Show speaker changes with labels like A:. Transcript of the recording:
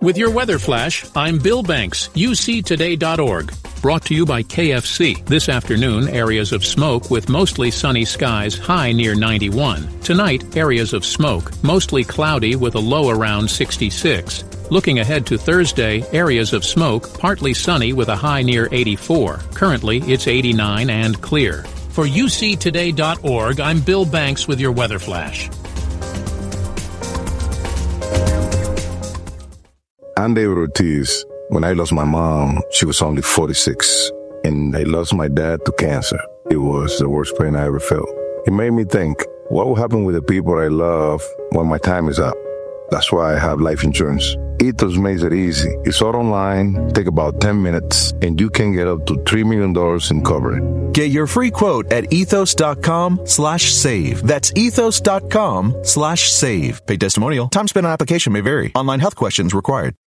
A: With your weather flash, I'm Bill Banks, uctoday.org. Brought to you by KFC. This afternoon, areas of smoke with mostly sunny skies, high near 91. Tonight, areas of smoke, mostly cloudy with a low around 66. Looking ahead to Thursday, areas of smoke, partly sunny with a high near 84. Currently, it's 89 and clear. For uctoday.org, I'm Bill Banks with your weather flash.
B: I'm David Ortiz. When I lost my mom, she was only 46, and I lost my dad to cancer. It was the worst pain I ever felt. It made me think, what will happen with the people I love when my time is up? That's why I have life insurance. Ethos makes it easy. It's all online, take about 10 minutes, and you can get up to $3 million in coverage.
C: Get your free quote at ethos.com/save. That's ethos.com/save. Paid testimonial. Time spent on application may vary. Online health questions required.